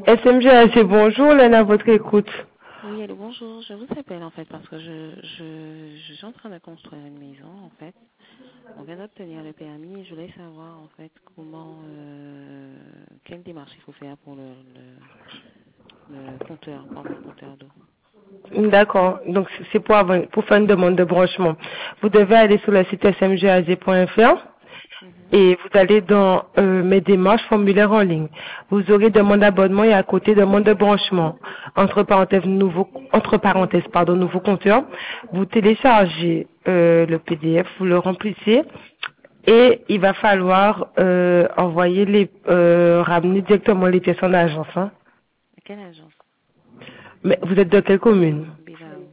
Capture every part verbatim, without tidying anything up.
S M G A G, bonjour, Léna, à votre écoute. Oui, allô, bonjour. Je vous appelle en fait parce que je, je, je suis en train de construire une maison en fait. On vient d'obtenir le permis et je voulais savoir en fait comment, euh, quelle démarche il faut faire pour le, le, le compteur, pour avoir un compteur d'eau. D'accord, donc c'est pour, avoir- pour faire une demande de branchement. Vous devez aller sur le site s m g a g point f r Mhm. et vous allez dans euh, mes démarches, formulaire en ligne. Vous aurez demande d'abonnement et à côté demande de branchement. Entre parenthèses, nouveau, entre parenthèses, pardon, nouveau compteur. Vous téléchargez euh, le P D F, vous le remplissez et il va falloir euh, envoyer les, euh, ramener directement les pièces en agence. Hein. Quelle agence? Mais vous êtes de quelle commune? Bimao.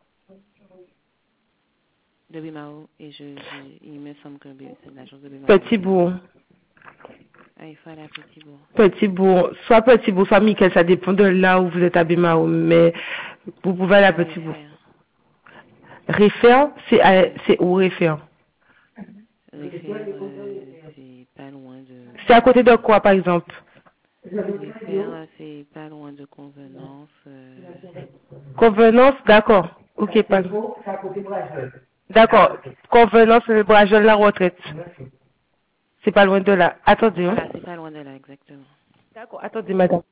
De Bimao et je, je, il me semble que Bi- c'est l'agence de Bimao. Petit bourg. Ah, il faut aller à Petit-Bourg. Petit bourg, soit petit bourg, soit Miquel, ça dépend de là où vous êtes à Bimao, mais vous pouvez aller à À petit bourg. Réfère. Réfère, c'est à- Oui. c'est où Réfère? Réfère, euh, c'est pas loin de... C'est à côté de quoi, par exemple? Réfère, c'est pas loin de Convenance. Euh... Convenance, d'accord. Ok, pas. D'accord. Convenance, le Brajol, la retraite. C'est pas loin de là. Attendez, hein. Voilà, c'est pas loin de là, exactement. D'accord, attendez, madame.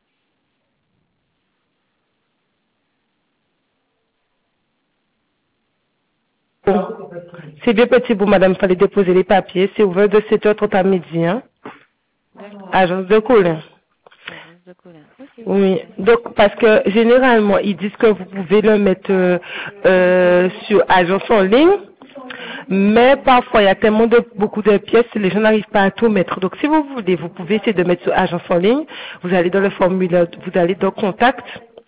Bon. C'est bien petit bout, madame. Il fallait déposer les papiers. C'est ouvert de sept heures trente à midi, hein. D'accord. Agence de Colin. Agence de Colin. Ok, Oui, parfait. donc parce que généralement ils disent que vous pouvez le mettre euh, euh, sur agence en ligne, mais parfois il y a tellement de beaucoup de pièces, les gens n'arrivent pas à tout mettre. Donc si vous voulez, vous pouvez essayer de mettre sur agence en ligne. Vous allez dans le formulaire, vous allez dans contact.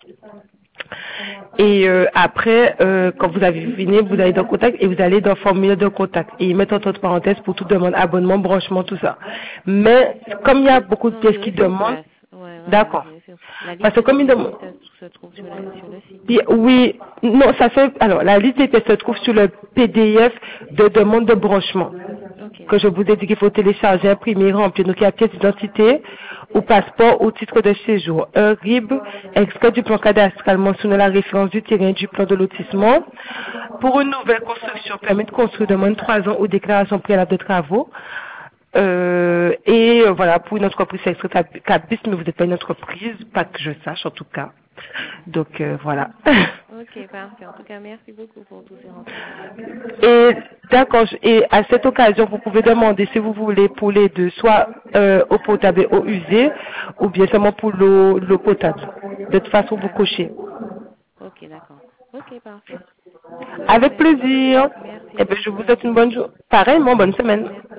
Et euh, après, euh, quand vous avez fini, vous allez dans contact et vous allez dans formulaire de contact. Et ils mettent entre parenthèses pour toute demande, abonnement, branchement, tout ça. Mais comme il y a beaucoup de Non, pièces qui j'irai sur demandent, place. Ouais, voilà, d'accord. j'irai sur... La Parce liste que des comme ils pièces demandent, qui se, se trouve sur le, sur le site. Bien, oui, non, ça fait, alors, la liste des pièces se trouve sur le P D F de demande de branchement. Ok, Que je d'accord. vous ai dit qu'il faut télécharger, imprimer, remplir. Donc, il y a pièce d'identité, ou passeport, ou titre de séjour. Un R I B, extrait du plan cadastral mentionnant la référence du terrain du plan de lotissement. Pour une nouvelle construction, permis de construire de moins de trois ans ou déclaration préalable de travaux. Euh, et euh, voilà, pour une entreprise, c'est extrait CAPIS, mais vous n'êtes pas une entreprise, pas que je sache en tout cas. Donc euh, voilà. Ok, parfait. En tout cas, merci beaucoup pour tous ces renseignements. Et d'accord, je- et à cette occasion, vous pouvez demander si vous voulez pour les deux, soit euh, eau potable et eau usée, ou bien seulement pour l'eau l'eau potable. De toute façon, vous D'accord. cochez. Ok, d'accord. Ok, parfait. Avec Merci. plaisir. Merci, Et bien, bonne je vous semaine. souhaite une bonne journée. Pareillement, bonne semaine. Merci.